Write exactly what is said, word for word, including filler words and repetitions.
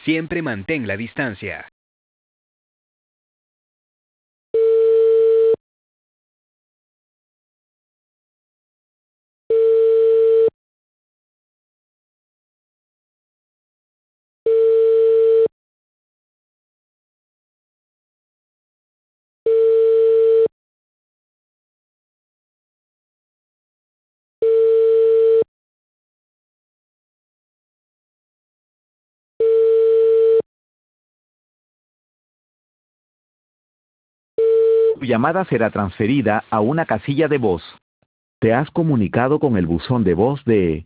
Siempre mantén la distancia. Tu llamada será transferida a una casilla de voz. Te has comunicado con el buzón de voz de